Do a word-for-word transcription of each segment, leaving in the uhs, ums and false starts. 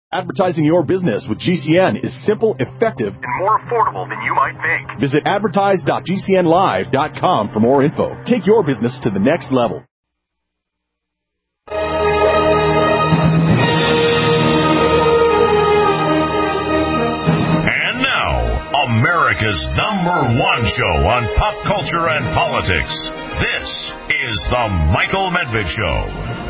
Advertising your business with G C N is simple, effective, and more affordable than you might think. Visit advertise dot g c n live dot com for more info. Take your business to the next level. And now, America's number one show on pop culture and politics. This is The Michael Medved Show.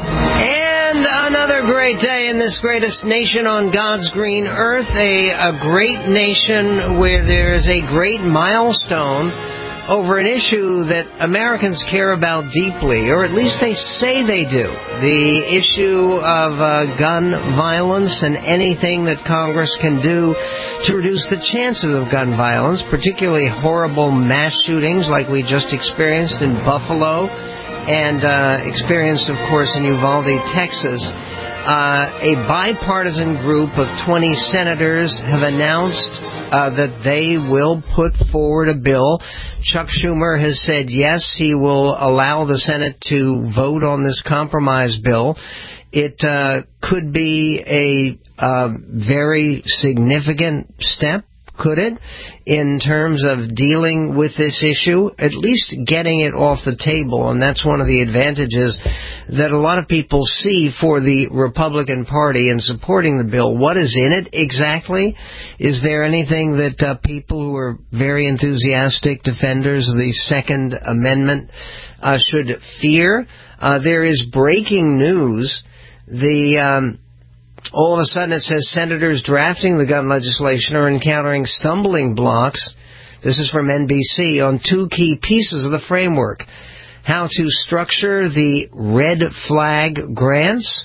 And another great day in this greatest nation on God's green earth, a, a great nation where there's a great milestone over an issue that Americans care about deeply, or at least they say they do. The issue of uh, gun violence and anything that Congress can do to reduce the chances of gun violence, particularly horrible mass shootings like we just experienced in Buffalo and uh, experienced, of course, in Uvalde, Texas. Uh, a bipartisan group of twenty senators have announced uh, that they will put forward a bill. Chuck Schumer has said yes, he will allow the Senate to vote on this compromise bill. It uh, could be a uh, very significant step, could it, in terms of dealing with this issue, at least getting it off the table. And that's one of the advantages that a lot of people see for the Republican Party in supporting the bill. What is in it exactly? Is there anything that uh, people who are very enthusiastic defenders of the Second Amendment uh, should fear? Uh, there is breaking news. The... Um, All of a sudden it says senators drafting the gun legislation are encountering stumbling blocks, this is from N B C, on two key pieces of the framework. How to structure the red flag grants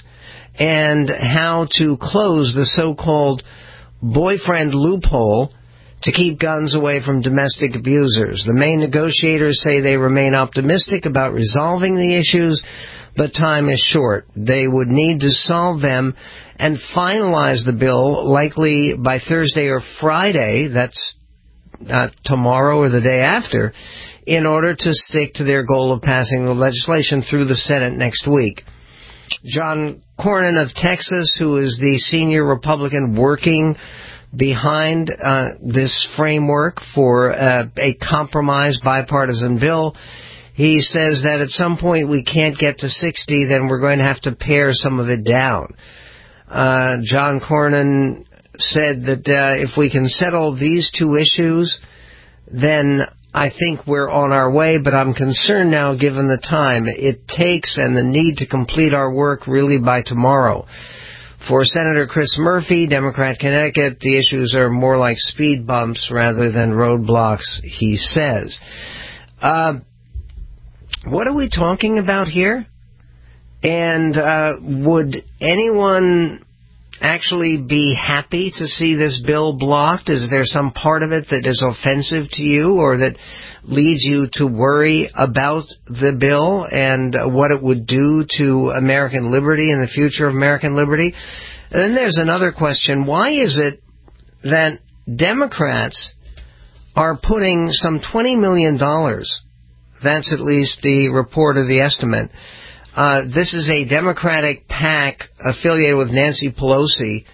and how to close the so-called boyfriend loophole to keep guns away from domestic abusers. The main negotiators say they remain optimistic about resolving the issues, but time is short. They would need to solve them and finalize the bill likely by Thursday or Friday, that's uh, tomorrow or the day after, in order to stick to their goal of passing the legislation through the Senate next week. John Cornyn of Texas, who is the senior Republican working behind uh, this framework for uh, a compromise bipartisan bill, he says that at some point we can't get to sixty, then we're going to have to pare some of it down. Uh, John Cornyn said that uh, if we can settle these two issues, then I think we're on our way, but I'm concerned now given the time it takes and the need to complete our work really by tomorrow. For Senator Chris Murphy, Democrat Connecticut, the issues are more like speed bumps rather than roadblocks, he says. Uh, what are we talking about here? And uh, would anyone actually be happy to see this bill blocked? Is there some part of it that is offensive to you or that leads you to worry about the bill and uh, what it would do to American liberty and the future of American liberty? And then there's another question. Why is it that Democrats are putting some twenty million dollars, that's at least the report of the estimate, Uh, this is a Democratic PAC affiliated with Nancy Pelosi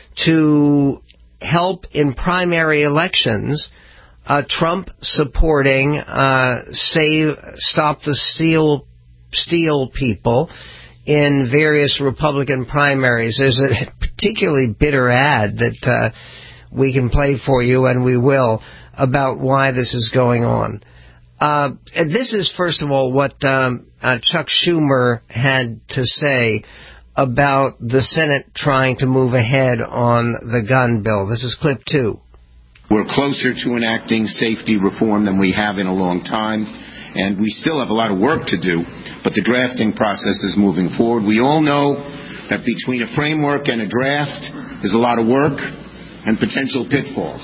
to help in primary elections, uh, Trump supporting uh, save, Stop the Steal, Steal people in various Republican primaries. There's a particularly bitter ad that uh, we can play for you, and we will, about why this is going on. Uh, this is, first of all, what um, uh, Chuck Schumer had to say about the Senate trying to move ahead on the gun bill. This is clip two. We're closer to enacting safety reform than we have in a long time, and we still have a lot of work to do, but the drafting process is moving forward. We all know that between a framework and a draft is a lot of work and potential pitfalls.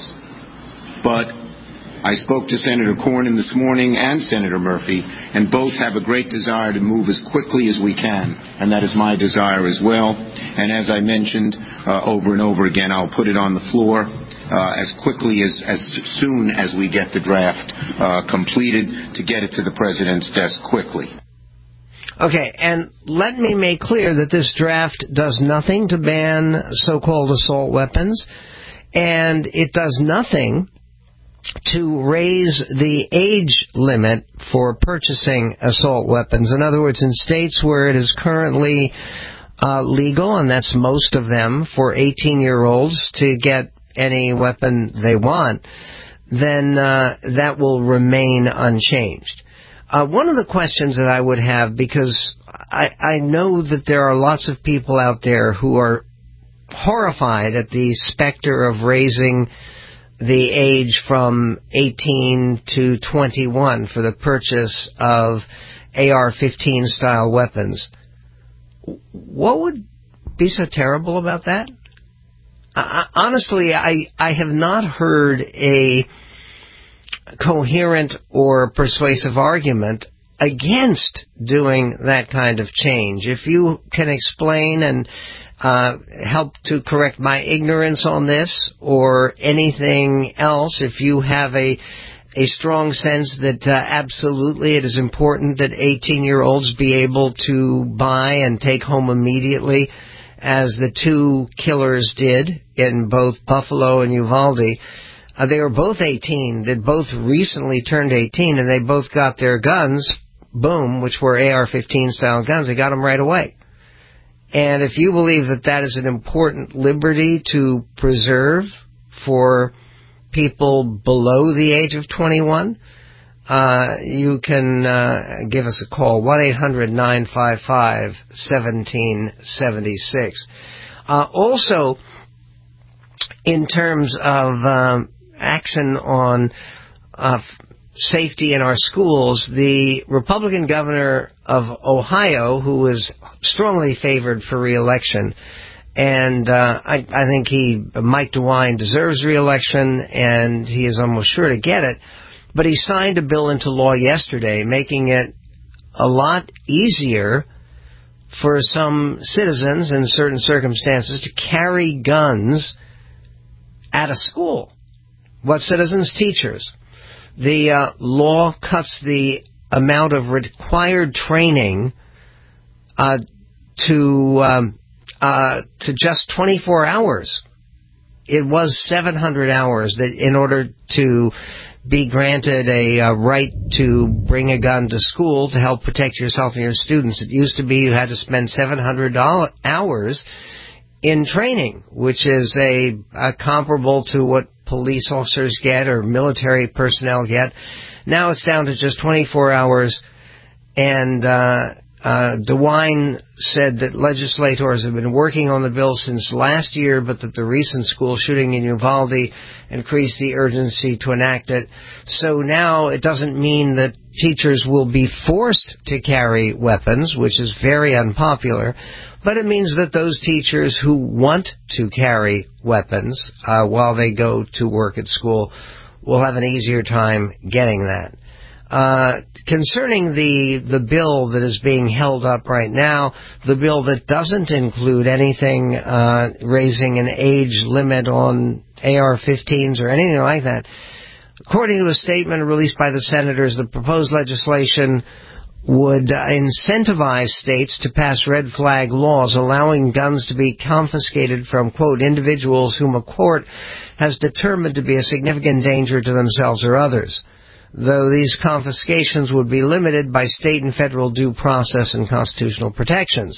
But I spoke to Senator Cornyn this morning and Senator Murphy, and both have a great desire to move as quickly as we can, and that is my desire as well. And as I mentioned uh, over and over again, I'll put it on the floor uh, as quickly as, as soon as we get the draft uh, completed to get it to the President's desk quickly. Okay, and let me make clear that this draft does nothing to ban so-called assault weapons, and it does nothing to raise the age limit for purchasing assault weapons. In other words, in states where it is currently uh, legal, and that's most of them, for eighteen-year-olds to get any weapon they want, then uh, that will remain unchanged. Uh, one of the questions that I would have, because I, I know that there are lots of people out there who are horrified at the specter of raising the age from eighteen to twenty-one for the purchase of A R fifteen style weapons. What would be so terrible about that? Uh, honestly, I, I have not heard a coherent or persuasive argument against doing that kind of change. If you can explain and uh, help to correct my ignorance on this or anything else, if you have a a strong sense that uh, absolutely it is important that eighteen-year-olds be able to buy and take home immediately, as the two killers did in both Buffalo and Uvalde. Uh, they were both eighteen. They both recently turned eighteen, and they both got their guns, boom, which were A R fifteen style guns. They got them right away. And if you believe that that is an important liberty to preserve for people below the age of twenty-one, uh, you can uh, give us a call, one eight hundred nine five five one seven seven six. Uh, also, in terms of um, action on uh, safety in our schools, the Republican governor of Ohio, who is strongly favored for re-election, and uh, I, I think he, Mike DeWine, deserves re-election, and he is almost sure to get it, but he signed a bill into law yesterday, making it a lot easier for some citizens in certain circumstances to carry guns at a school. What citizens? Teachers. The uh, law cuts the amount of required training uh, to um, uh, to just twenty-four hours. It was seven hundred hours that in order to be granted a uh, right to bring a gun to school to help protect yourself and your students. It used to be you had to spend seven hundred hours in training, which is a, a comparable to what police officers get or military personnel get. Now it's down to just twenty-four hours, and uh, uh, DeWine said that legislators have been working on the bill since last year, but that the recent school shooting in Uvalde increased the urgency to enact it. So now it doesn't mean that teachers will be forced to carry weapons, which is very unpopular, but it means that those teachers who want to carry weapons uh, while they go to work at school will have an easier time getting that. Uh, concerning the the bill that is being held up right now, the bill that doesn't include anything uh, raising an age limit on A R fifteens or anything like that, according to a statement released by the senators, the proposed legislation would uh, incentivize states to pass red flag laws allowing guns to be confiscated from, quote, individuals whom a court has determined to be a significant danger to themselves or others, though these confiscations would be limited by state and federal due process and constitutional protections.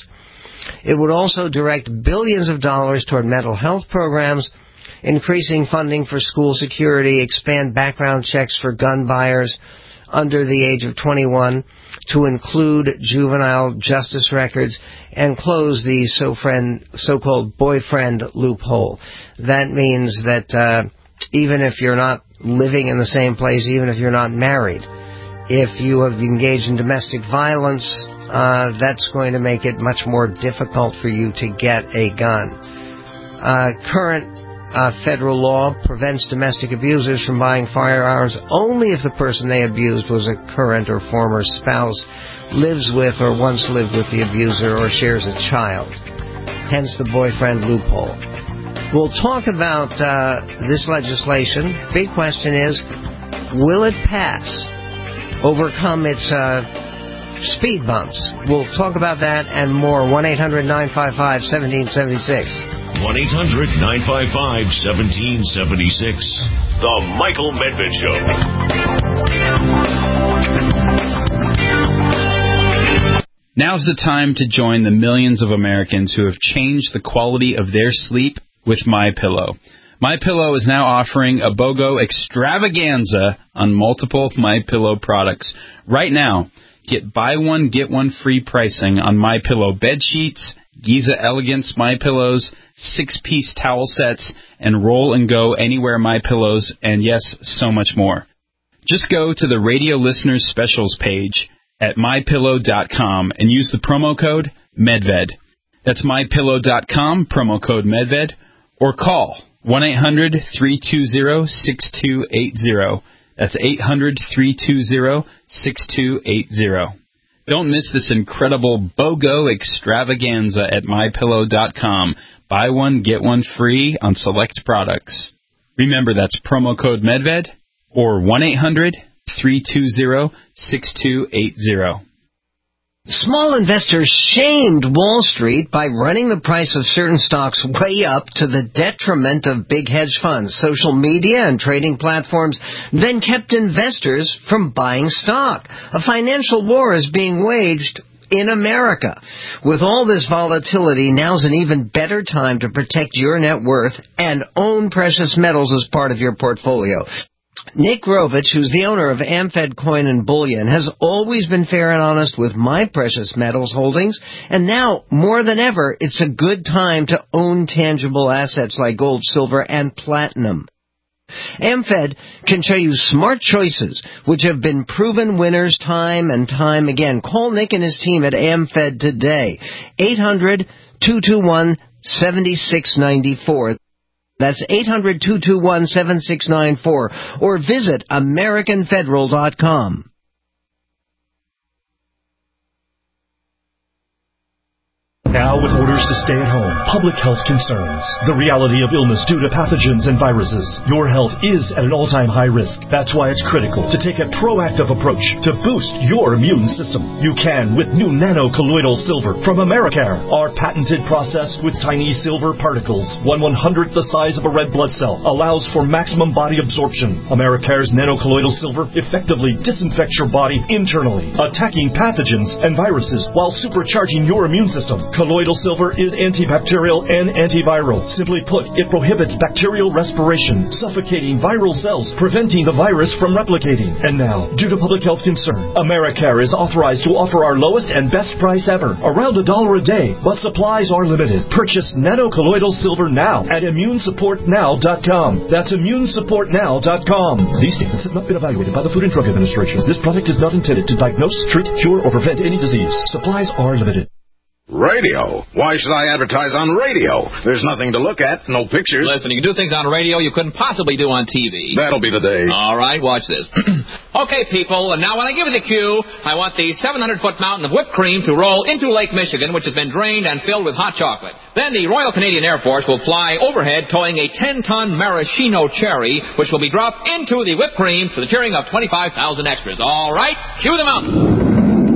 It would also direct billions of dollars toward mental health programs, increasing funding for school security, expand background checks for gun buyers under the age of twenty-one to include juvenile justice records, and close the so-friend, so-called boyfriend loophole. That means that uh, even if you're not living in the same place, even if you're not married, if you have engaged in domestic violence, uh, that's going to make it much more difficult for you to get a gun. Uh, current Uh, federal law prevents domestic abusers from buying firearms only if the person they abused was a current or former spouse, lives with or once lived with the abuser, or shares a child. Hence the boyfriend loophole. We'll talk about uh, this legislation. Big question is, will it pass? Overcome its uh, speed bumps. We'll talk about that and more. one eight hundred nine five five one seven seven six. one eight hundred nine five five one seven seven six. The Michael Medved Show. Now's the time to join the millions of Americans who have changed the quality of their sleep with MyPillow. MyPillow is now offering a BOGO extravaganza on multiple MyPillow products. Right now, get buy one, get one free pricing on MyPillow bed sheets, Giza Elegance MyPillows, six-piece towel sets, and Roll and Go Anywhere MyPillows, and yes, so much more. Just go to the Radio Listeners Specials page at my pillow dot com and use the promo code MEDVED. That's my pillow dot com, promo code MEDVED, or call one eight hundred three two zero six two eight zero. That's eight hundred three two zero six two eight zero. Don't miss this incredible BOGO extravaganza at my pillow dot com. Buy one, get one free on select products. Remember, that's promo code MEDVED or one eight hundred three two zero six two eight zero. Small investors shamed Wall Street by running the price of certain stocks way up to the detriment of big hedge funds. Social media and trading platforms then kept investors from buying stock. A financial war is being waged in America. With all this volatility, now's an even better time to protect your net worth and own precious metals as part of your portfolio. Nick Grovich, who's the owner of AmFed Coin and Bullion, has always been fair and honest with my precious metals holdings, and now, more than ever, it's a good time to own tangible assets like gold, silver, and platinum. AmFed can show you smart choices, which have been proven winners time and time again. Call Nick and his team at AmFed today, eight hundred two two one seven six nine four. That's eight hundred two two one seven six nine four, or visit American Federal dot com. Now, with orders to stay at home, public health concerns, the reality of illness due to pathogens and viruses, your health is at an all-time high risk. That's why it's critical to take a proactive approach to boost your immune system. You can with new nano-colloidal silver from Americare, our patented process with tiny silver particles, one one-hundredth the size of a red blood cell, allows for maximum body absorption. Americare's nano-colloidal silver effectively disinfects your body internally, attacking pathogens and viruses while supercharging your immune system. Colloidal silver is antibacterial and antiviral. Simply put, it prohibits bacterial respiration, suffocating viral cells, preventing the virus from replicating. And now, due to public health concern, Americare is authorized to offer our lowest and best price ever, around a dollar a day, but supplies are limited. Purchase nano-colloidal silver now at immune support now dot com. That's immune support now dot com. These statements have not been evaluated by the Food and Drug Administration. This product is not intended to diagnose, treat, cure, or prevent any disease. Supplies are limited. Radio? Why should I advertise on radio? There's nothing to look at, no pictures. Listen, you can do things on radio you couldn't possibly do on T V. That'll be the day. All right, watch this. Okay, people, and now when I give you the cue, I want the seven hundred foot mountain of whipped cream to roll into Lake Michigan, which has been drained and filled with hot chocolate. Then the Royal Canadian Air Force will fly overhead towing a ten ton maraschino cherry, which will be dropped into the whipped cream to the cheering of twenty-five thousand extras. All right, cue the mountain.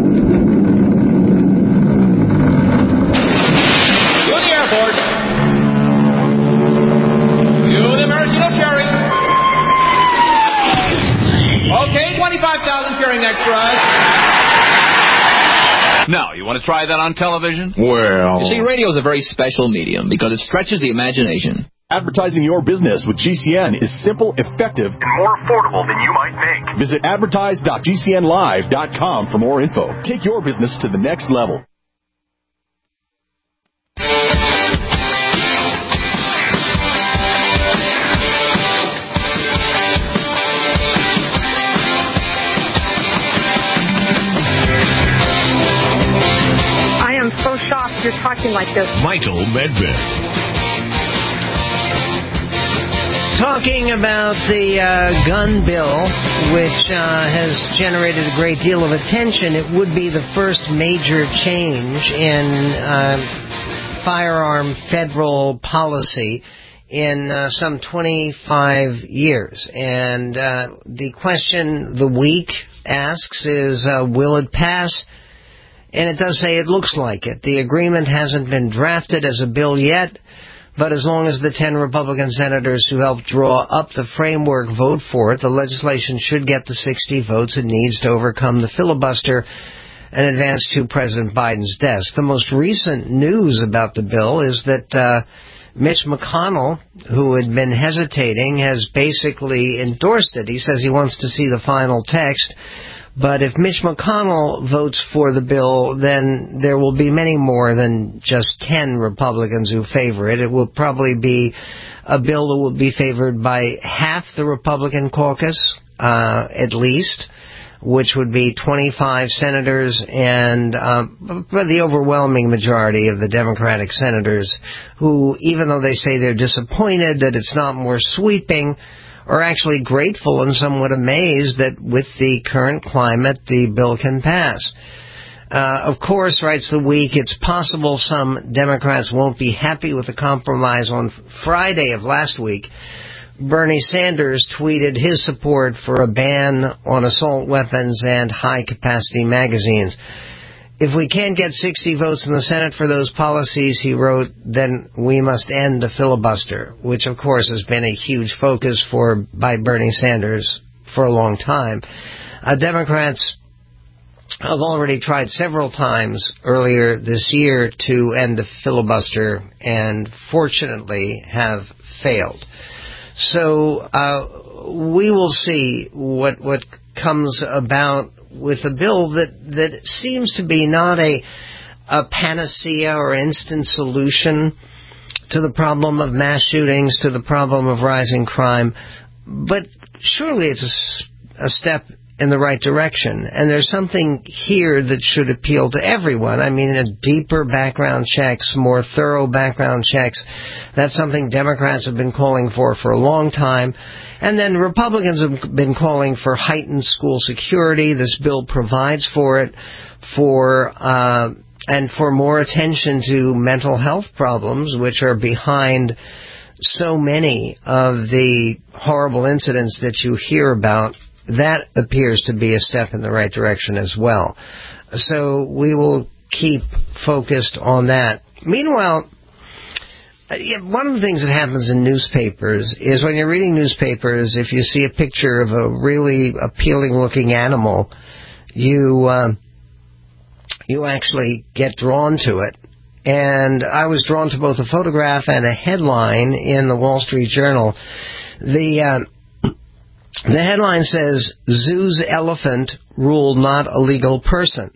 twenty-five thousand cheering extras. Now, you want to try that on television? Well... You see, radio is a very special medium because it stretches the imagination. Advertising your business with G C N is simple, effective, and more affordable than you might think. Visit advertise dot G C N live dot com for more info. Take your business to the next level. You're talking like this. Michael Medved. Talking about the uh, gun bill, which uh, has generated a great deal of attention. It would be the first major change in uh, firearm federal policy in uh, some twenty-five years. And uh, the question the week asks is, uh, will it pass And it does say it looks like it. The agreement hasn't been drafted as a bill yet, but as long as the ten Republican senators who helped draw up the framework vote for it, the legislation should get the sixty votes it needs to overcome the filibuster and advance to President Biden's desk. The most recent news about the bill is that uh, Mitch McConnell, who had been hesitating, has basically endorsed it. He says he wants to see the final text. But if Mitch McConnell votes for the bill, then there will be many more than just ten Republicans who favor it. It will probably be a bill that will be favored by half the Republican caucus, uh, at least, which would be twenty-five senators, and uh, the overwhelming majority of the Democratic senators who, even though they say they're disappointed that it's not more sweeping, are actually grateful and somewhat amazed that with the current climate, the bill can pass. Uh, of course, writes The Week, it's possible some Democrats won't be happy with the compromise. On Friday of last week, Bernie Sanders tweeted his support for a ban on assault weapons and high-capacity magazines. If we can't get sixty votes in the Senate for those policies, he wrote, then we must end the filibuster, which, of course, has been a huge focus for by Bernie Sanders for a long time. Uh, Democrats have already tried several times earlier this year to end the filibuster and, fortunately, have failed. So uh, we will see what what comes about with a bill that, that seems to be not a, a panacea or instant solution to the problem of mass shootings, to the problem of rising crime, but surely it's a, a step in the right direction. And there's something here that should appeal to everyone. I mean, a deeper background checks, more thorough background checks. That's something Democrats have been calling for for a long time. And then Republicans have been calling for heightened school security. This bill provides for it, for uh, and for more attention to mental health problems, which are behind so many of the horrible incidents that you hear about. That appears to be a step in the right direction as well. So we will keep focused on that. Meanwhile, one of the things that happens in newspapers is when you're reading newspapers, if you see a picture of a really appealing-looking animal, you uh, you actually get drawn to it. And I was drawn to both a photograph and a headline in the Wall Street Journal. The uh, the headline says, "Zoo's elephant ruled not a legal person."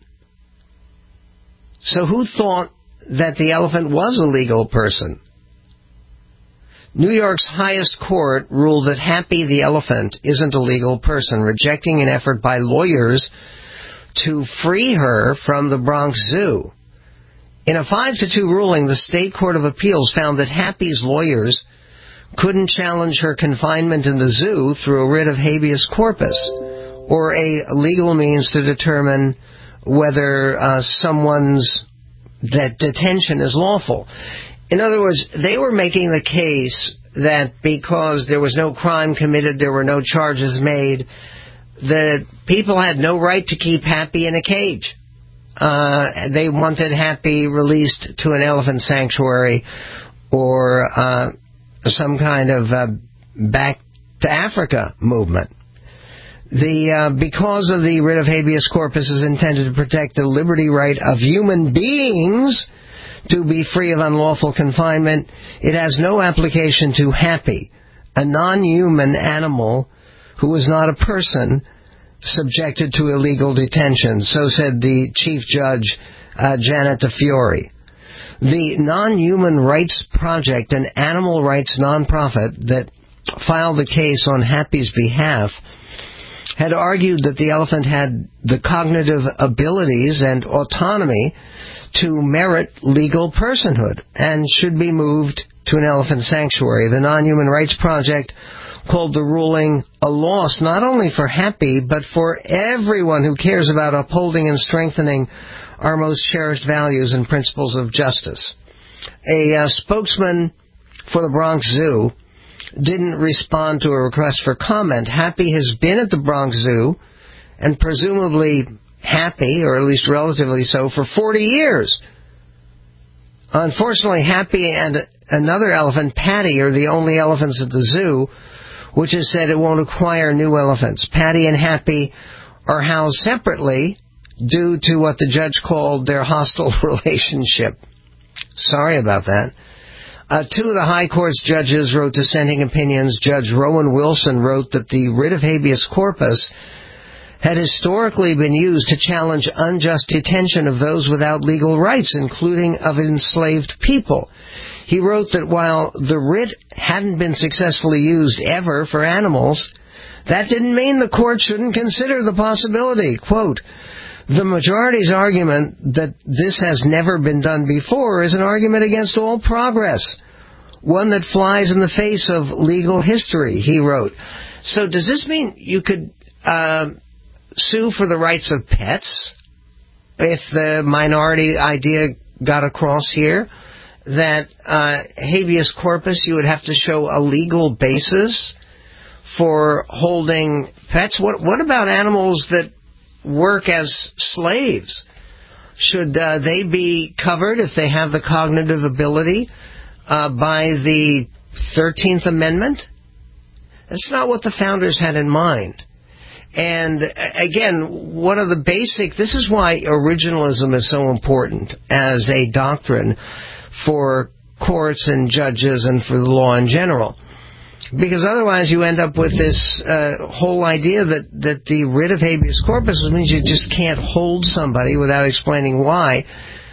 So who thought that the elephant was a legal person? New York's highest court ruled that Happy the elephant isn't a legal person, rejecting an effort by lawyers to free her from the Bronx Zoo. In a five to two ruling, the State Court of Appeals found that Happy's lawyers couldn't challenge her confinement in the zoo through a writ of habeas corpus or a legal means to determine whether uh, someone's that detention is lawful. In other words, they were making the case that because there was no crime committed, there were no charges made, that people had no right to keep Happy in a cage. Uh, they wanted Happy released to an elephant sanctuary or uh, some kind of uh, back to Africa movement. The uh, because of the writ of habeas corpus is intended to protect the liberty right of human beings to be free of unlawful confinement, it has no application to Happy, a non-human animal who is not a person subjected to illegal detention. So said the Chief Judge, uh, Janet DeFiore. The Non-Human Rights Project, an animal rights nonprofit that filed the case on Happy's behalf, had argued that the elephant had the cognitive abilities and autonomy to merit legal personhood and should be moved to an elephant sanctuary. The Non-Human Rights Project called the ruling a loss not only for Happy, but for everyone who cares about upholding and strengthening our most cherished values and principles of justice. A uh, spokesman for the Bronx Zoo didn't respond to a request for comment. Happy has been at the Bronx Zoo and presumably happy, or at least relatively so, for forty years. Unfortunately, Happy and another elephant, Patty, are the only elephants at the zoo, which has said it won't acquire new elephants. Patty and Happy are housed separately due to what the judge called their hostile relationship. Sorry about that. Uh, two of the High Court's judges wrote dissenting opinions. Judge Rowan Wilson wrote that the writ of habeas corpus had historically been used to challenge unjust detention of those without legal rights, including of enslaved people. He wrote that while the writ hadn't been successfully used ever for animals, that didn't mean the court shouldn't consider the possibility. Quote, the majority's argument that this has never been done before is an argument against all progress, one that flies in the face of legal history, he wrote. So does this mean you could uh, sue for the rights of pets if the minority idea got across here? That uh, habeas corpus, you would have to show a legal basis for holding pets? What, what about animals that work as slaves? Should uh, they be covered if they have the cognitive ability uh, by the thirteenth Amendment? That's not what the founders had in mind. And again, one of the basic, this is why originalism is so important as a doctrine for courts and judges and for the law in general. Because otherwise you end up with this uh, whole idea that, that the writ of habeas corpus means you just can't hold somebody without explaining why.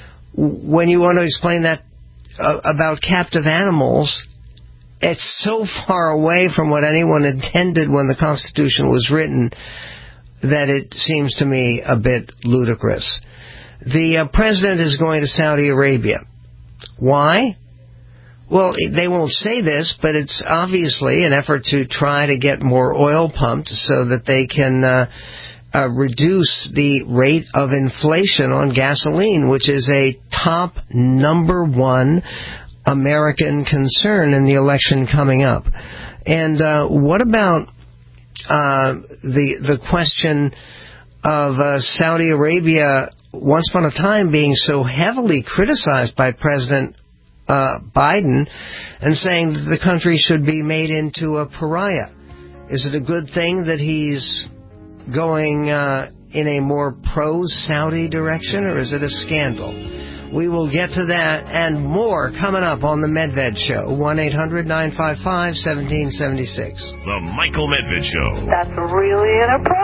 When you want to explain that uh, about captive animals, it's so far away from what anyone intended when the Constitution was written that it seems to me a bit ludicrous. The uh, president is going to Saudi Arabia. Why? Well, they won't say this, but it's obviously an effort to try to get more oil pumped so that they can uh, uh, reduce the rate of inflation on gasoline, which is a top number one American concern in the election coming up. And uh, what about uh, the the question of uh, Saudi Arabia once upon a time being so heavily criticized by President uh, Biden and saying that the country should be made into a pariah? Is it a good thing that he's going uh, in a more pro-Saudi direction, or is it a scandal? We will get to that and more coming up on The Medved Show. one eight hundred nine five five one seven seven six. The Michael Medved Show. That's really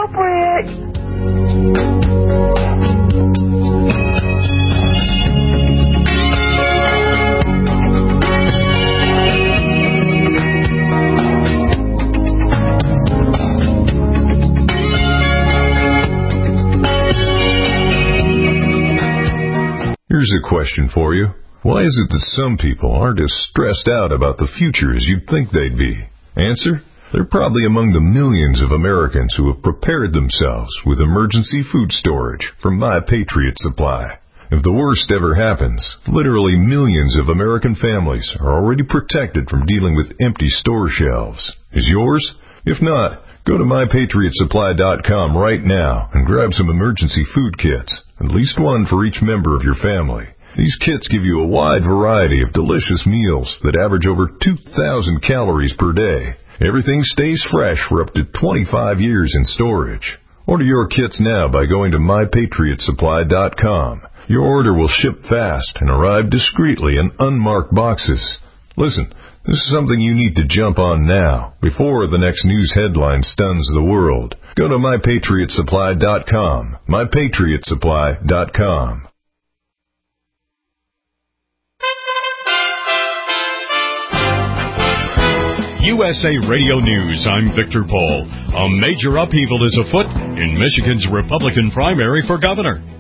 inappropriate. Here's a question for you. Why is it that some people aren't as stressed out about the future as you'd think they'd be? Answer: they're probably among the millions of Americans who have prepared themselves with emergency food storage from My Patriot Supply. If the worst ever happens, literally millions of American families are already protected from dealing with empty store shelves. Is yours? If not, go to my patriot supply dot com right now and grab some emergency food kits, at least one for each member of your family. These kits give you a wide variety of delicious meals that average over two thousand calories per day. Everything stays fresh for up to twenty-five years in storage. Order your kits now by going to my patriot supply dot com. Your order will ship fast and arrive discreetly in unmarked boxes. Listen, this is something you need to jump on now, before the next news headline stuns the world. Go to my patriot supply dot com. my patriot supply dot com. U S A Radio News, I'm Victor Paul. A major upheaval is afoot in Michigan's Republican primary for governor.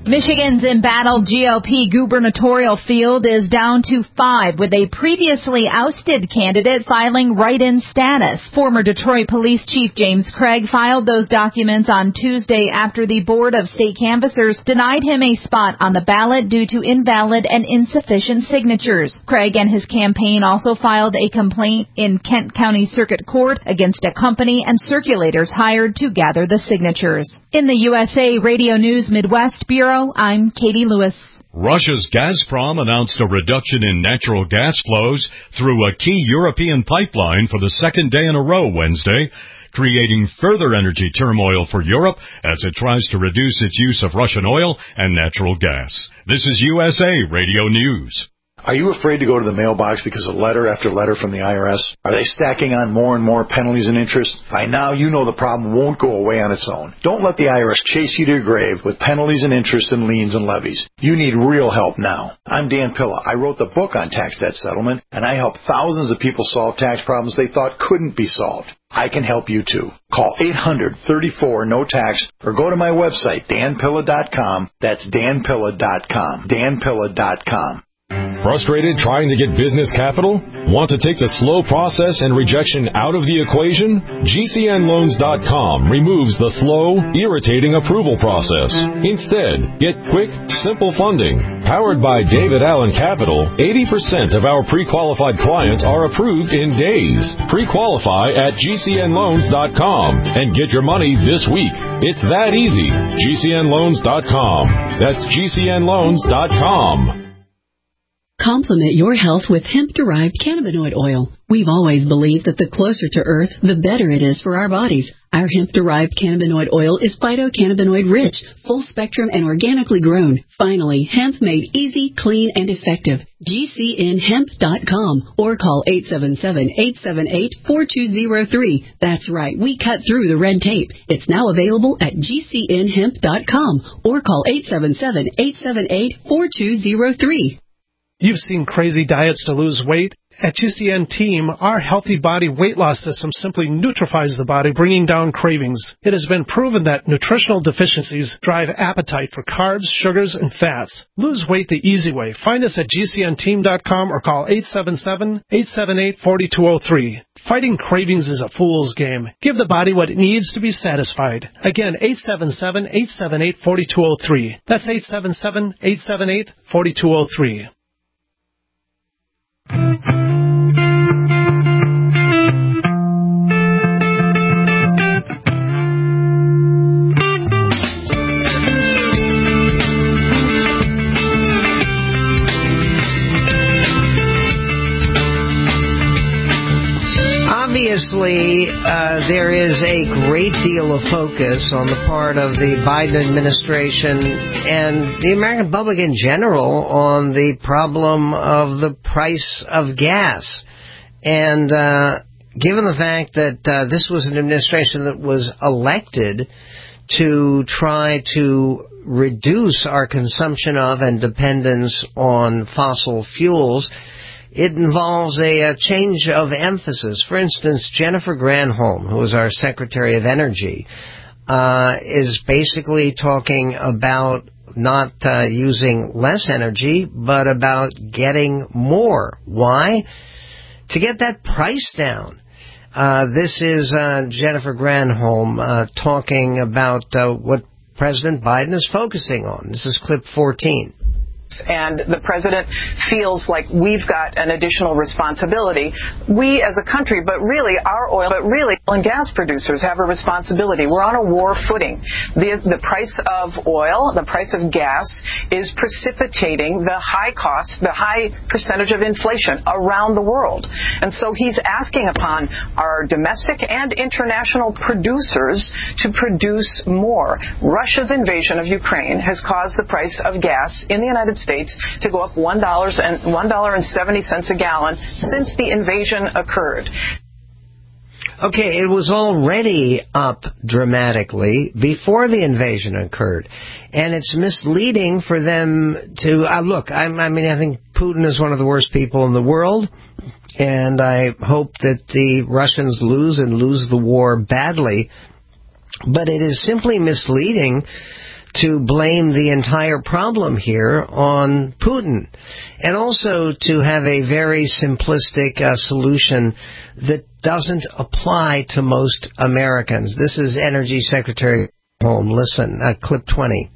Michigan's embattled G O P gubernatorial field is down to five, with a previously ousted candidate filing write-in status. Former Detroit Police Chief James Craig filed those documents on Tuesday after the Board of State Canvassers denied him a spot on the ballot due to invalid and insufficient signatures. Craig and his campaign also filed a complaint in Kent County Circuit Court against a company and circulators hired to gather the signatures. In the U S A Radio News Midwest Bureau, I'm Katie Lewis. Russia's Gazprom announced a reduction in natural gas flows through a key European pipeline for the second day in a row Wednesday, creating further energy turmoil for Europe as it tries to reduce its use of Russian oil and natural gas. This is U S A Radio News. Are you afraid to go to the mailbox because of letter after letter from the I R S? Are they stacking on more and more penalties and interest? By now, you know the problem won't go away on its own. Don't let the I R S chase you to your grave with penalties and interest and liens and levies. You need real help now. I'm Dan Pilla. I wrote the book on tax debt settlement, and I help thousands of people solve tax problems they thought couldn't be solved. I can help you too. Call eight hundred, thirty-four, no tax or go to my website, dan pilla dot com. That's dan pilla dot com. dan pilla dot com. Frustrated trying to get business capital? Want to take the slow process and rejection out of the equation? G C N loans dot com removes the slow, irritating approval process. Instead, get quick, simple funding. Powered by David Allen Capital, eighty percent of our pre-qualified clients are approved in days. Pre-qualify at G C N loans dot com and get your money this week. It's that easy. G C N loans dot com. That's G C N loans dot com. Complement your health with hemp-derived cannabinoid oil. We've always believed that the closer to Earth, the better it is for our bodies. Our hemp-derived cannabinoid oil is phytocannabinoid-rich, full-spectrum, and organically grown. Finally, hemp made easy, clean, and effective. G C N hemp dot com or call eight seven seven, eight seven eight, four two zero three. That's right, we cut through the red tape. It's now available at G C N hemp dot com or call eight seven seven, eight seven eight, four two zero three. You've seen crazy diets to lose weight. At G C N Team, our Healthy Body Weight Loss System simply neutralizes the body, bringing down cravings. It has been proven that nutritional deficiencies drive appetite for carbs, sugars, and fats. Lose weight the easy way. Find us at G C N team dot com or call eight seven seven, eight seven eight, four two zero three. Fighting cravings is a fool's game. Give the body what it needs to be satisfied. Again, eight seven seven, eight seven eight, four two zero three. That's eight seven seven, eight seven eight, four two zero three. Obviously, uh, there is a great deal of focus on the part of the Biden administration and the American public in general on the problem of the price of gas. And uh, given the fact that uh, this was an administration that was elected to try to reduce our consumption of and dependence on fossil fuels, it involves a, a change of emphasis. For instance, Jennifer Granholm, who is our Secretary of Energy, uh, is basically talking about not uh, using less energy, but about getting more. Why? To get that price down. Uh, this is uh, Jennifer Granholm uh, talking about uh, what President Biden is focusing on. This is clip fourteen. And the president feels like we've got an additional responsibility. We as a country, but really our oil, but really oil and gas producers have a responsibility. We're on a war footing. The, the price of oil, the price of gas is precipitating the high cost, the high percentage of inflation around the world. And so he's asking upon our domestic and international producers to produce more. Russia's invasion of Ukraine has caused the price of gas in the United States States to go up one dollar and one dollar and seventy cents a gallon since the invasion occurred. Okay, it was already up dramatically before the invasion occurred, and it's misleading for them to uh, look. I, I mean, I think Putin is one of the worst people in the world, and I hope that the Russians lose and lose the war badly. But it is simply misleading to blame the entire problem here on Putin, and also to have a very simplistic uh, solution that doesn't apply to most Americans. This is Energy Secretary Holm. Listen, uh, clip twenty.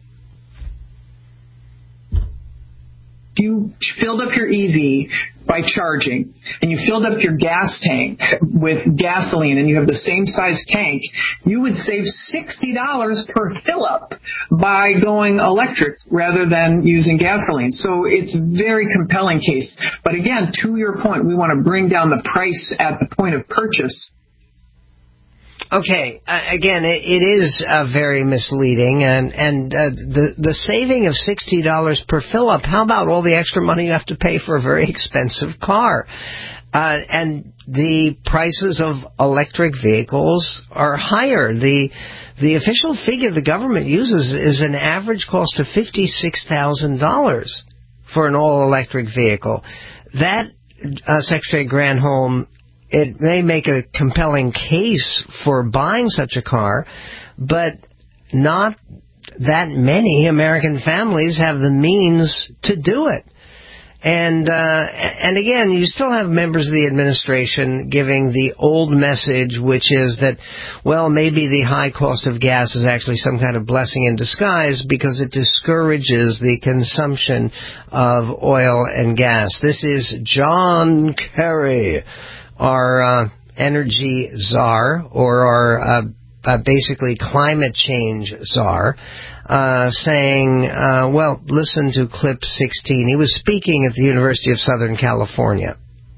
You filled up your E V by charging, and you filled up your gas tank with gasoline, and you have the same size tank, you would save sixty dollars per fill-up by going electric rather than using gasoline. So it's a very compelling case. But again, to your point, we want to bring down the price at the point of purchase. Okay, uh, again, it, it is uh, very misleading, and, and uh, the, the saving of sixty dollars per fill-up, how about all the extra money you have to pay for a very expensive car? Uh, and the prices of electric vehicles are higher. The the official figure the government uses is an average cost of fifty-six thousand dollars for an all-electric vehicle. That, uh, Secretary Granholm, it may make a compelling case for buying such a car, but not that many American families have the means to do it. And uh, and again, you still have members of the administration giving the old message, which is that, well, maybe the high cost of gas is actually some kind of blessing in disguise because it discourages the consumption of oil and gas. This is John Kerry, our uh, energy czar, or our uh, uh, basically climate change czar, uh, saying, uh, well, listen to clip sixteen. He was speaking at the University of Southern California.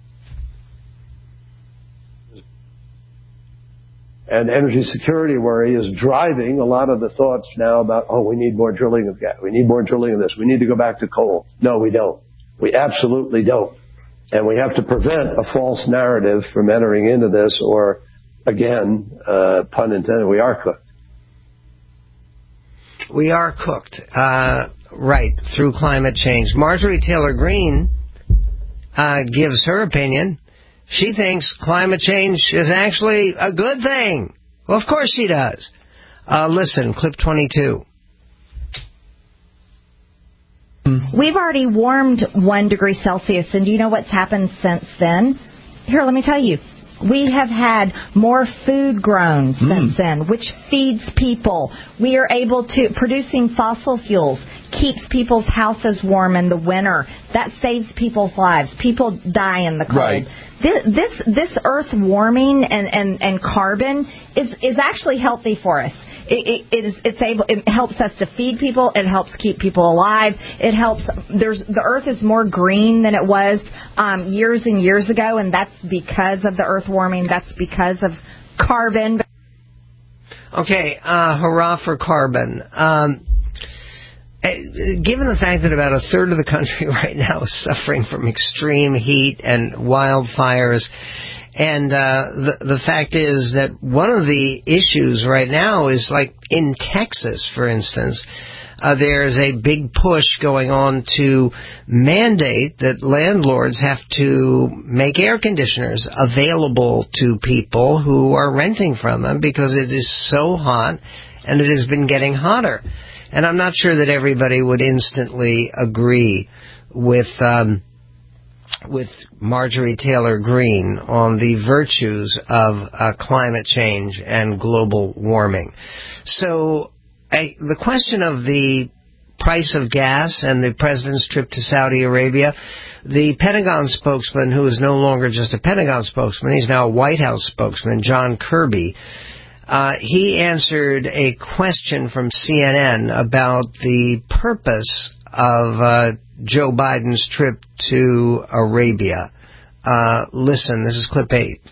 And energy security worry is driving a lot of the thoughts now about, oh, we need more drilling of gas. We need more drilling of this. We need to go back to coal. No, we don't. We absolutely don't. And we have to prevent a false narrative from entering into this, or, again, uh, pun intended, we are cooked. We are cooked, uh, right, through climate change. Marjorie Taylor Greene uh, gives her opinion. She thinks climate change is actually a good thing. Well, of course she does. Uh, listen, clip twenty-two. We've already warmed one degree Celsius, and do you know what's happened since then? Here, let me tell you. We have had more food grown since mm. then, which feeds people. We are able to, producing fossil fuels keeps people's houses warm in the winter. That saves people's lives. People die in the cold. Right. This, this, this earth warming and, and, and carbon is, is actually healthy for us. It, it, it, is, it's able, it helps us to feed people. It helps keep people alive. It helps. There's the earth is more green than it was um, years and years ago, and that's because of the earth warming. That's because of carbon. Okay, uh, hurrah for carbon. Um, given the fact that about a third of the country right now is suffering from extreme heat and wildfires, and uh, the, the fact is that one of the issues right now is, like in Texas, for instance, uh, there's a big push going on to mandate that landlords have to make air conditioners available to people who are renting from them because it is so hot and it has been getting hotter. And I'm not sure that everybody would instantly agree with um, with Marjorie Taylor Greene on the virtues of uh, climate change and global warming. So I, the question of the price of gas and the president's trip to Saudi Arabia, the Pentagon spokesman, who is no longer just a Pentagon spokesman, he's now a White House spokesman, John Kirby, Uh, he answered a question from C N N about the purpose of uh, Joe Biden's trip to Arabia. Uh, listen, this is clip eight.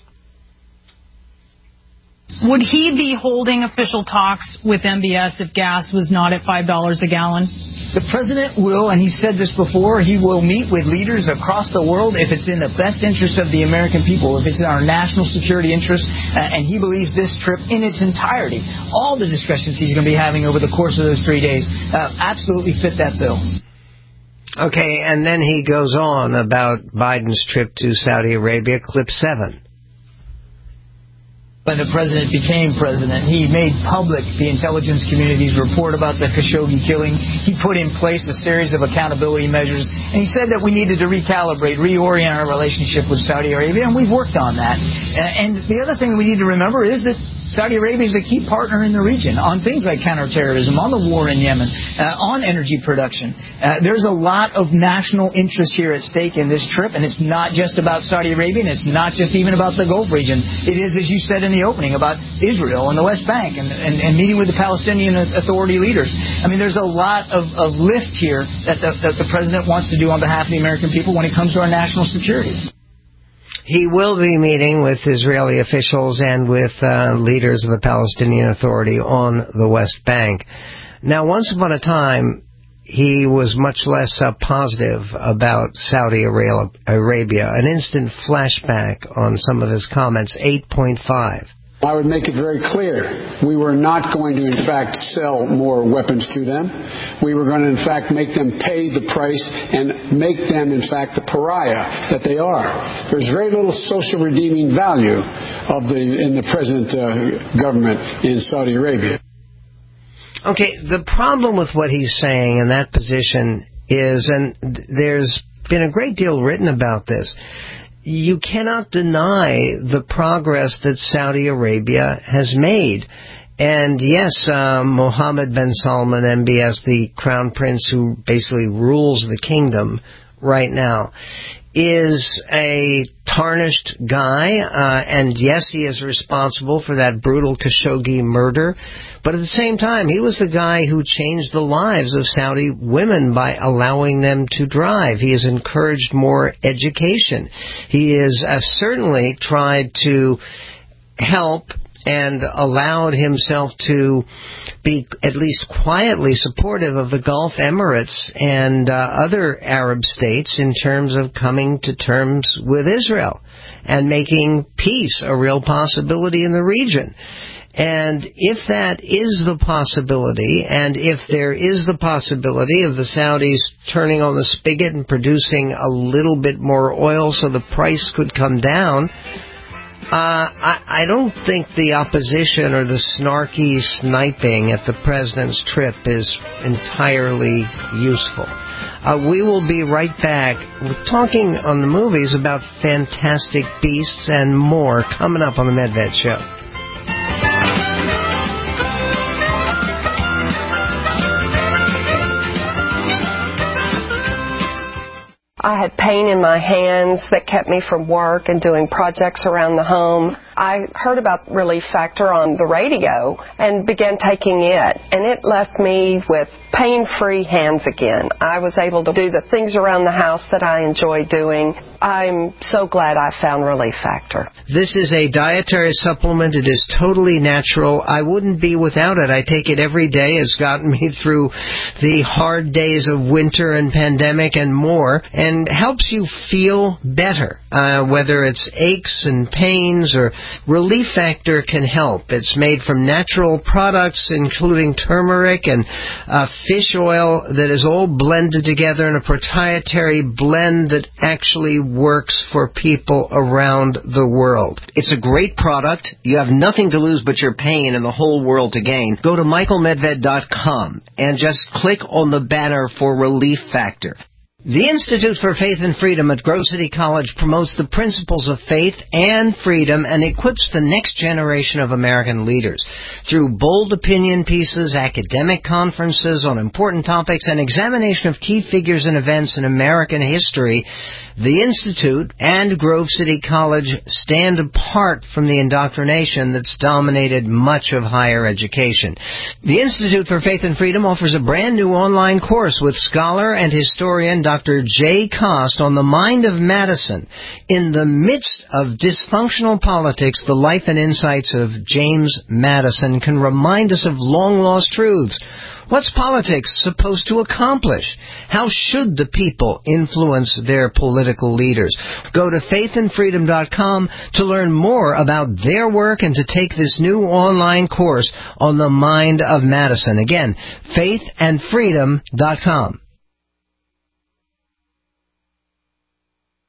Would he be holding official talks with M B S if gas was not at five dollars a gallon? The president will, and he said this before, he will meet with leaders across the world if it's in the best interest of the American people, if it's in our national security interest, uh, and he believes this trip in its entirety, all the discussions he's going to be having over the course of those three days, uh, absolutely fit that bill. Okay, and then he goes on about Biden's trip to Saudi Arabia, clip seven. When the president became president, he made public the intelligence community's report about the Khashoggi killing. He put in place a series of accountability measures, and he said that we needed to recalibrate, reorient our relationship with Saudi Arabia, and we've worked on that. And the other thing we need to remember is that Saudi Arabia is a key partner in the region on things like counterterrorism, on the war in Yemen, uh, on energy production. Uh, there's a lot of national interest here at stake in this trip, and it's not just about Saudi Arabia, and it's not just even about the Gulf region. It is, as you said in the opening, about Israel and the West Bank and, and, and meeting with the Palestinian Authority leaders. I mean, there's a lot of, of lift here that the, that the president wants to do on behalf of the American people when it comes to our national security. He will be meeting with Israeli officials and with uh, leaders of the Palestinian Authority on the West Bank. Now, once upon a time, he was much less uh, positive about Saudi Arabia. An instant flashback on some of his comments, eight point five. I would make it very clear, we were not going to, in fact, sell more weapons to them. We were going to, in fact, make them pay the price and make them, in fact, the pariah that they are. There's very little social redeeming value of the in the present uh, government in Saudi Arabia. Okay, the problem with what he's saying in that position is, and there's been a great deal written about this, you cannot deny the progress that Saudi Arabia has made. And yes, uh, Mohammed bin Salman, M B S, the crown prince who basically rules the kingdom right now, is a tarnished guy, uh, and yes, he is responsible for that brutal Khashoggi murder, but at the same time, he was the guy who changed the lives of Saudi women by allowing them to drive. He has encouraged more education. He has uh, certainly tried to help and allowed himself to be at least quietly supportive of the Gulf Emirates and uh, other Arab states in terms of coming to terms with Israel and making peace a real possibility in the region. And if that is the possibility, and if there is the possibility of the Saudis turning on the spigot and producing a little bit more oil so the price could come down, Uh, I, I don't think the opposition or the snarky sniping at the president's trip is entirely useful. Uh, we will be right back. We're talking on the movies about Fantastic Beasts and more coming up on the Medved Show. I had pain in my hands that kept me from work and doing projects around the home. I heard about Relief Factor on the radio and began taking it, and it left me with pain-free hands again. I was able to do the things around the house that I enjoy doing. I'm so glad I found Relief Factor. This is a dietary supplement. It is totally natural. I wouldn't be without it. I take it every day. It's gotten me through the hard days of winter and pandemic and more, and helps you feel better, uh, whether it's aches and pains or Relief Factor can help. It's made from natural products, including turmeric and uh, fish oil that is all blended together in a proprietary blend that actually works for people around the world. It's a great product. You have nothing to lose but your pain and the whole world to gain. Go to michael medved dot com and just click on the banner for Relief Factor. The Institute for Faith and Freedom at Grove City College promotes the principles of faith and freedom and equips the next generation of American leaders. Through bold opinion pieces, academic conferences on important topics, and examination of key figures and events in American history, the Institute and Grove City College stand apart from the indoctrination that's dominated much of higher education. The Institute for Faith and Freedom offers a brand new online course with scholar and historian Doctor Jay Cost on the mind of Madison. In the midst of dysfunctional politics, the life and insights of James Madison can remind us of long-lost truths. What's politics supposed to accomplish? How should the people influence their political leaders? Go to faith and freedom dot com to learn more about their work and to take this new online course on the mind of Madison. Again, faith and freedom dot com.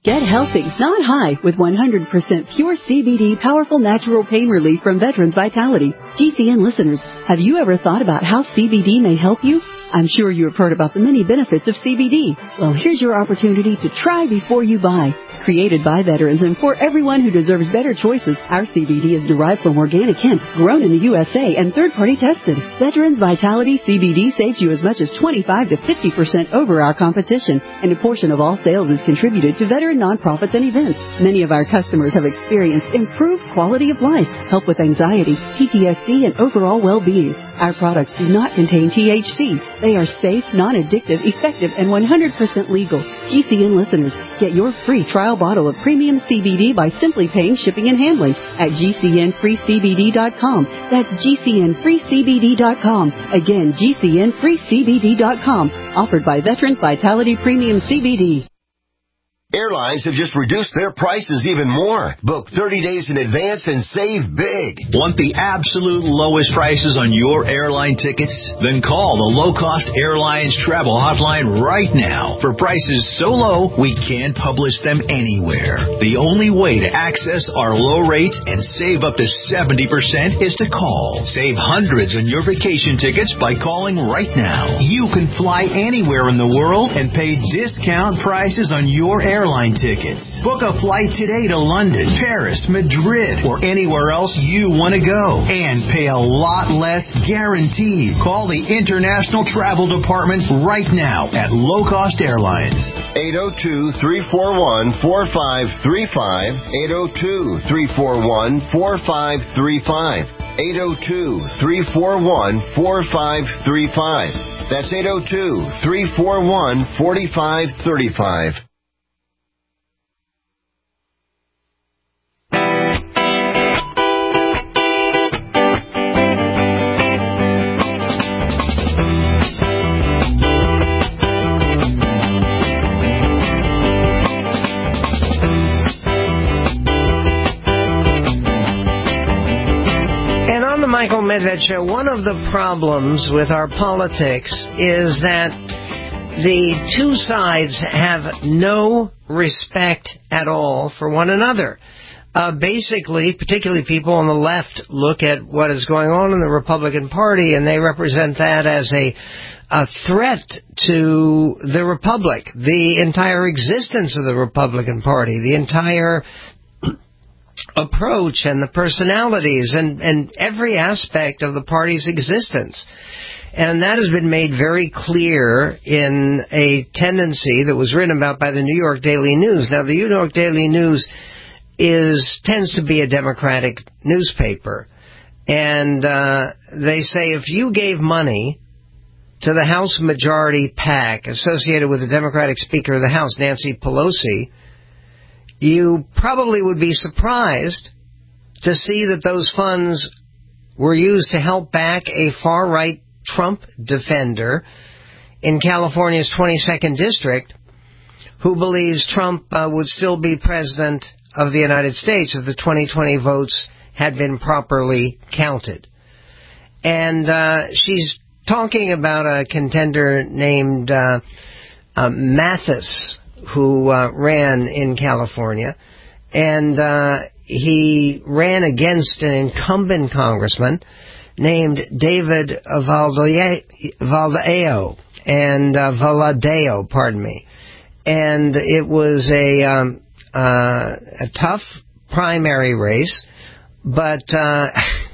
Get healthy, not high, with one hundred percent pure C B D powerful natural pain relief from Veterans Vitality. G C N listeners, have you ever thought about how C B D may help you? I'm sure you have heard about the many benefits of C B D. Well, here's your opportunity to try before you buy. Created by veterans and for everyone who deserves better choices, our C B D is derived from organic hemp, grown in the U S A and third-party tested. Veterans Vitality C B D saves you as much as twenty-five to fifty percent over our competition, and a portion of all sales is contributed to veteran nonprofits and events. Many of our customers have experienced improved quality of life, help with anxiety, P T S D, and overall well-being. Our products do not contain T H C. They are safe, non-addictive, effective, and one hundred percent legal. G C N listeners, get your free trial bottle of premium C B D by simply paying shipping and handling at G C N free C B D dot com. That's G C N free C B D dot com. Again, G C N free C B D dot com. Offered by Veterans Vitality Premium C B D. Airlines have just reduced their prices even more. Book thirty days in advance and save big. Want the absolute lowest prices on your airline tickets? Then call the Low Cost Airlines Travel Hotline right now for prices so low we can't publish them anywhere. The only way to access our low rates and save up to seventy percent is to call. Save hundreds on your vacation tickets by calling right now. You can fly anywhere in the world and pay discount prices on your airline Airline tickets. Book a flight today to London, Paris, Madrid, or anywhere else you want to go, and pay a lot less guaranteed. Call the International Travel Department right now at Low Cost Airlines. eight oh two, three four one, four five three five, eight oh two, three four one, four five three five, eight oh two, three four one, four five three five. That's eight oh two, three four one, four five three five. Michael Medved Show, one of the problems with our politics is that the two sides have no respect at all for one another. Uh, basically, particularly people on the left look at what is going on in the Republican Party and they represent that as a, a threat to the Republic, the entire existence of the Republican Party, the entire approach and the personalities and, and every aspect of the party's existence. And that has been made very clear in a tendency that was written about by the New York Daily News. Now, the New York Daily News is tends to be a Democratic newspaper. And uh, they say if you gave money to the House Majority PAC associated with the Democratic Speaker of the House, Nancy Pelosi, you probably would be surprised to see that those funds were used to help back a far-right Trump defender in California's twenty-second District who believes Trump uh, would still be president of the United States if the twenty twenty votes had been properly counted. And uh, she's talking about a contender named uh, uh, Mathis, who uh, ran in California, and uh, he ran against an incumbent congressman named David Valadao, and uh, Valadao, pardon me. And it was a, um, uh, a tough primary race, but uh,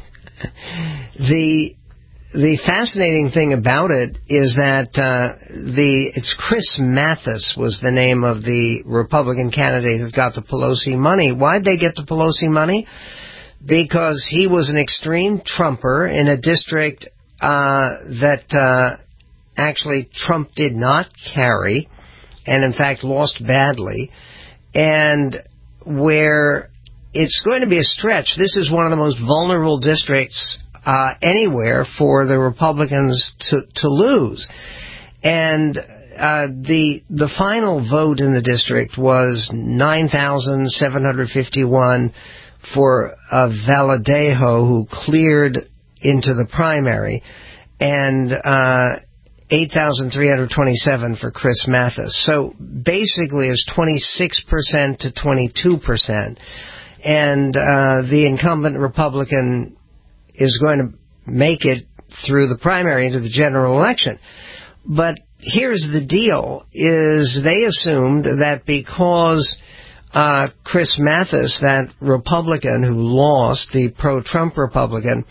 the The fascinating thing about it is that uh, the it's Chris Mathis was the name of the Republican candidate that got the Pelosi money. Why'd they get the Pelosi money? Because he was an extreme Trumper in a district uh, that uh, actually Trump did not carry, and in fact lost badly, and where it's going to be a stretch. This is one of the most vulnerable districts Uh, anywhere for the Republicans to, to lose. And uh, the the final vote in the district was nine thousand seven hundred fifty-one for uh, Valadao, who cleared into the primary. And uh, eight thousand three hundred twenty-seven for Chris Mathis. So basically it's twenty-six percent to twenty-two percent. And uh, the incumbent Republican is going to make it through the primary into the general election. But here's the deal, is they assumed that because uh, Chris Mathis, that Republican who lost, the pro-Trump Republican,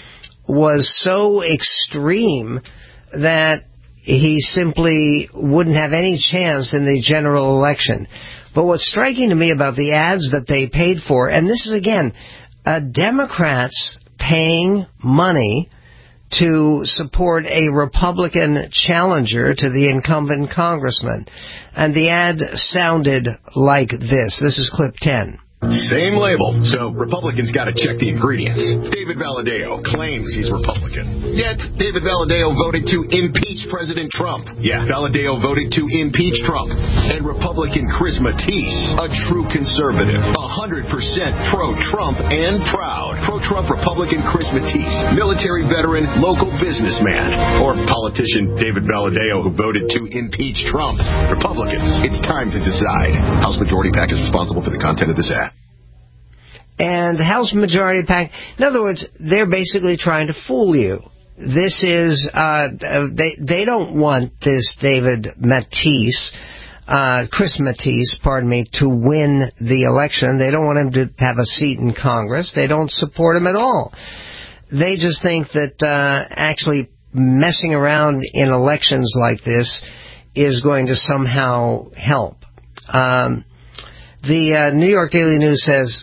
was so extreme that he simply wouldn't have any chance in the general election. But what's striking to me about the ads that they paid for, and this is, again, uh, Democrats paying money to support a Republican challenger to the incumbent congressman. And the ad sounded like this. This is clip ten. Same label, so Republicans got to check the ingredients. David Valadao claims he's Republican. Yet, David Valadao voted to impeach President Trump. Yeah, Valadao voted to impeach Trump. And Republican Chris Matisse, a true conservative, one hundred percent pro-Trump and proud. Pro-Trump Republican Chris Matisse, military veteran, local businessman, or politician David Valadao who voted to impeach Trump. Republicans, it's time to decide. House Majority PAC is responsible for the content of this ad. And the House Majority PAC, in other words, they're basically trying to fool you. This is, uh, they they don't want this David Matisse, uh, Chris Matisse, pardon me, to win the election. They don't want him to have a seat in Congress. They don't support him at all. They just think that uh, actually messing around in elections like this is going to somehow help. Um, the uh, New York Daily News says,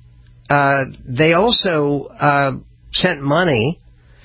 Uh, they also uh, sent money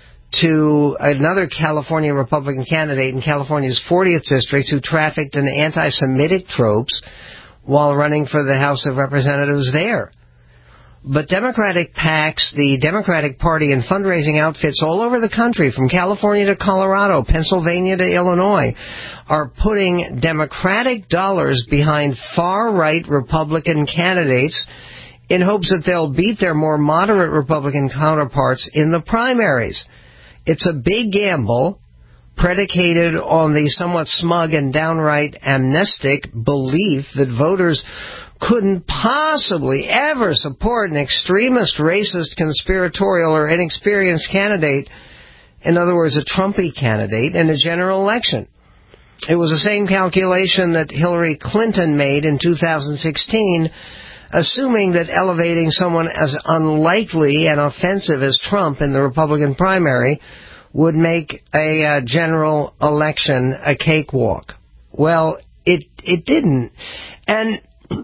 to another California Republican candidate in California's fortieth district who trafficked in anti-Semitic tropes while running for the House of Representatives there. But Democratic PACs, the Democratic Party, and fundraising outfits all over the country, from California to Colorado, Pennsylvania to Illinois, are putting Democratic dollars behind far-right Republican candidates in hopes that they'll beat their more moderate Republican counterparts in the primaries. It's a big gamble predicated on the somewhat smug and downright amnestic belief that voters couldn't possibly ever support an extremist, racist, conspiratorial, or inexperienced candidate, in other words, a Trumpy candidate, in a general election. It was the same calculation that Hillary Clinton made in two thousand sixteen, assuming that elevating someone as unlikely and offensive as Trump in the Republican primary would make a uh, general election a cakewalk. Well, it it didn't. And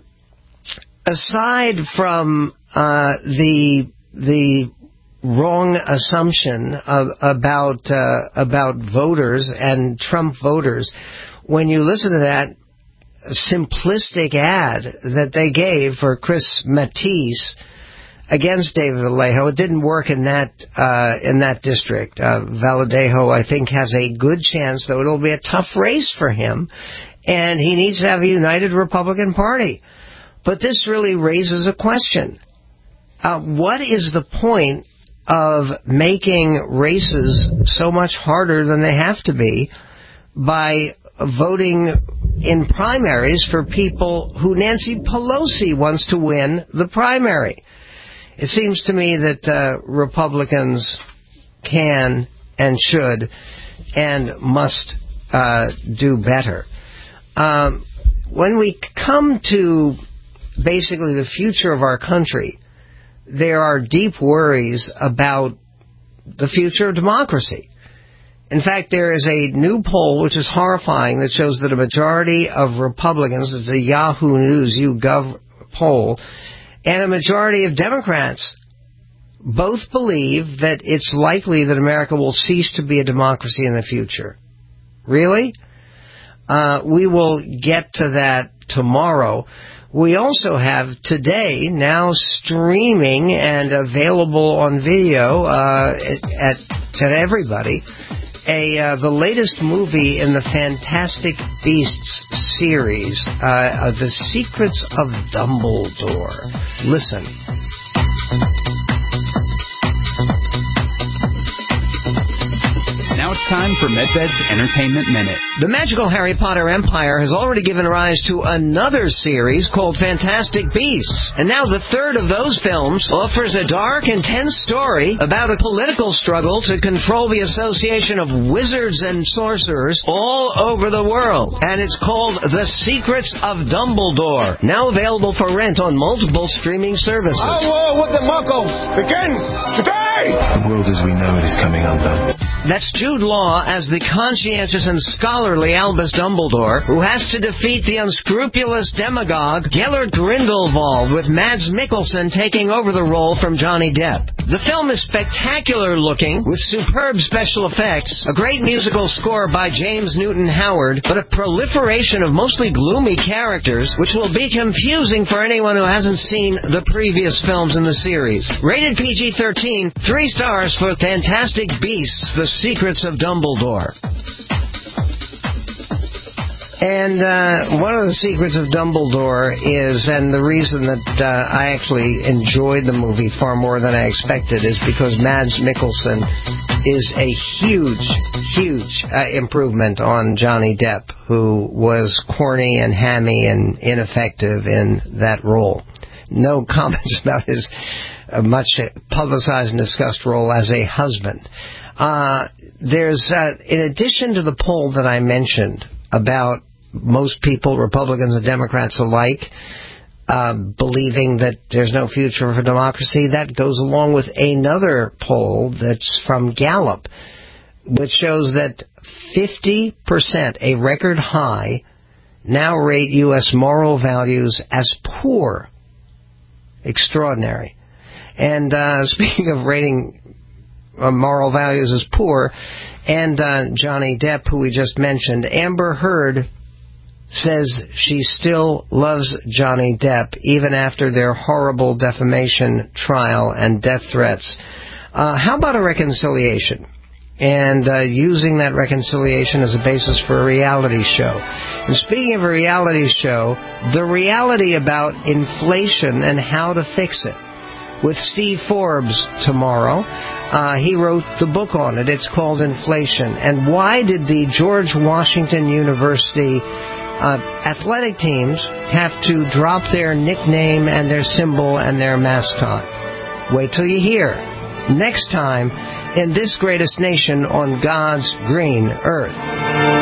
aside from uh, the the wrong assumption of, about uh, about voters and Trump voters, when you listen to that simplistic ad that they gave for Chris Matisse against David Vallejo, it didn't work in that uh, in that district. Uh, Vallejo, I think, has a good chance, though it'll be a tough race for him, and he needs to have a united Republican Party. But this really raises a question. Uh, what is the point of making races so much harder than they have to be by voting in primaries for people who Nancy Pelosi wants to win the primary? It seems to me that uh, Republicans can and should and must uh, do better. Um, when we come to basically the future of our country, there are deep worries about the future of democracy. In fact, there is a new poll which is horrifying that shows that a majority of Republicans, it's a Yahoo News YouGov poll, and a majority of Democrats both believe that it's likely that America will cease to be a democracy in the future. Really? Uh, we will get to that tomorrow. We also have today, now streaming and available on video uh, at, at everybody, a uh, the latest movie in the Fantastic Beasts series, uh, The Secrets of Dumbledore. Listen. Now it's time for Medved's Entertainment Minute. The magical Harry Potter empire has already given rise to another series called Fantastic Beasts. And now the third of those films offers a dark, intense story about a political struggle to control the association of wizards and sorcerers all over the world. And it's called The Secrets of Dumbledore. Now available for rent on multiple streaming services. Our war with the Muggles begins today! The world as we know it is coming undone. That's Jude Law as the conscientious and scholarly Albus Dumbledore, who has to defeat the unscrupulous demagogue Gellert Grindelwald, with Mads Mikkelsen taking over the role from Johnny Depp. The film is spectacular looking, with superb special effects, a great musical score by James Newton Howard, but a proliferation of mostly gloomy characters, which will be confusing for anyone who hasn't seen the previous films in the series. Rated P G thirteen, three stars for Fantastic Beasts, The Secrets of Dumbledore. And uh, one of the secrets of Dumbledore is, and the reason that uh, I actually enjoyed the movie far more than I expected, is because Mads Mikkelsen is a huge, huge uh, improvement on Johnny Depp, who was corny and hammy and ineffective in that role. No comments about his uh, much publicized and discussed role as a husband. Uh, there's, uh, in addition to the poll that I mentioned about most people, Republicans and Democrats alike, uh, believing that there's no future for democracy, that goes along with another poll that's from Gallup, which shows that fifty percent, a record high, now rate U S moral values as poor. Extraordinary. And uh, speaking of rating uh, moral values as poor, and uh, Johnny Depp, who we just mentioned, Amber Heard says she still loves Johnny Depp even after their horrible defamation trial and death threats. Uh, how about a reconciliation? And uh, using that reconciliation as a basis for a reality show. And speaking of a reality show, the reality about inflation and how to fix it. With Steve Forbes tomorrow. Uh, he wrote the book on it. It's called Inflation. And why did the George Washington University uh, athletic teams have to drop their nickname and their symbol and their mascot? Wait till you hear. Next time in This Greatest Nation on God's Green Earth.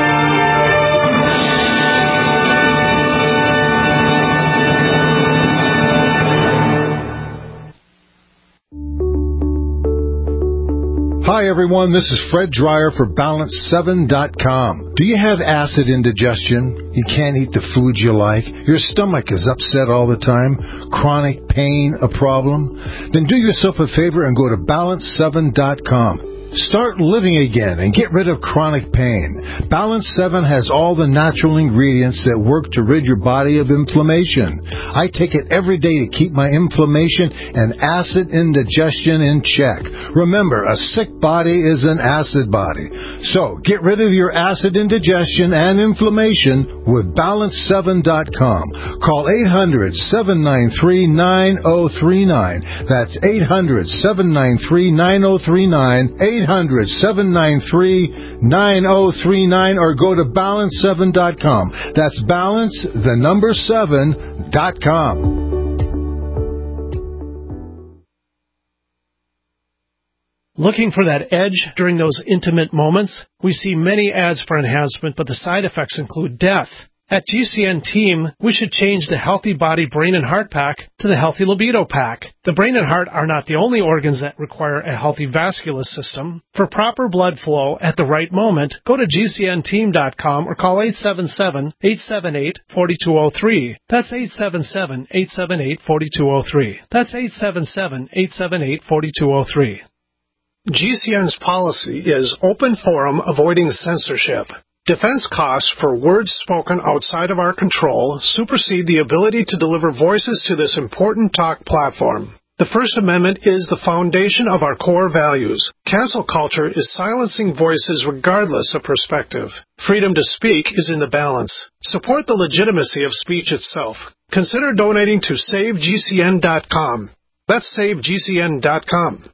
Hi everyone, this is Fred Dreyer for balance seven dot com. Do you have acid indigestion? You can't eat the foods you like? Your stomach is upset all the time? Chronic pain a problem? Then do yourself a favor and go to balance seven dot com. Start living again and get rid of chronic pain. Balance seven has all the natural ingredients that work to rid your body of inflammation. I take it every day to keep my inflammation and acid indigestion in check. Remember, a sick body is an acid body. So, get rid of your acid indigestion and inflammation with balance seven dot com. Call eight hundred, seven nine three, nine oh three nine. That's eight hundred, seven nine three, nine oh three nine. eight hundred, seven nine three, nine oh three nine, or go to balance seven dot com. That's balance, the number seven, dot com. Looking for that edge during those intimate moments? We see many ads for enhancement, but the side effects include death. At G C N Team, we should change the Healthy Body Brain and Heart Pack to the Healthy Libido Pack. The brain and heart are not the only organs that require a healthy vascular system. For proper blood flow at the right moment, go to G C N team dot com or call eight seven seven, eight seven eight, four two zero three. That's eight seven seven, eight seven eight, four two zero three. That's eight seven seven, eight seven eight, four two zero three. G C N's policy is open forum, avoiding censorship. Defense costs for words spoken outside of our control supersede the ability to deliver voices to this important talk platform. The First Amendment is the foundation of our core values. Cancel culture is silencing voices regardless of perspective. Freedom to speak is in the balance. Support the legitimacy of speech itself. Consider donating to save G C N dot com. That's save G C N dot com.